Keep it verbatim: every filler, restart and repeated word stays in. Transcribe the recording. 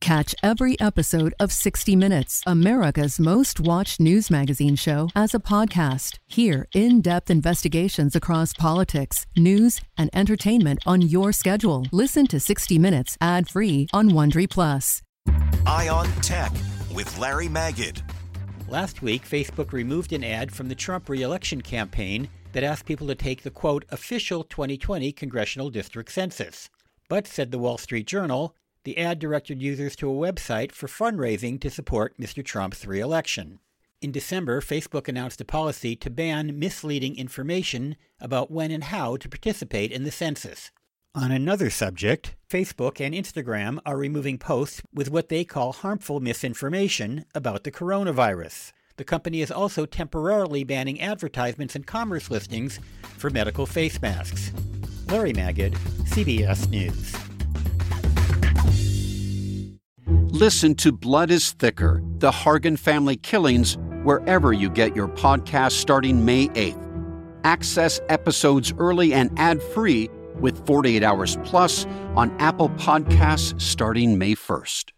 Catch every episode of sixty minutes, America's most watched news magazine show, as a podcast. Hear in-depth investigations across politics, news, and entertainment on your schedule. Listen to sixty minutes ad-free on Wondery Plus. Eye on Tech with Larry Magid. Last week, Facebook removed an ad from the Trump re-election campaign that asked people to take the, quote, official twenty twenty congressional district census. But, said the Wall Street Journal, the ad directed users to a website for fundraising to support Mister Trump's re-election. In December, Facebook announced a policy to ban misleading information about when and how to participate in the census. On another subject, Facebook and Instagram are removing posts with what they call harmful misinformation about the coronavirus. The company is also temporarily banning advertisements and commerce listings for medical face masks. Larry Magid, C B S News. Listen to Blood is Thicker, The Hargan Family Killings, wherever you get your podcast starting May eighth. Access episodes early and ad-free with forty-eight hours Plus on Apple Podcasts starting May first.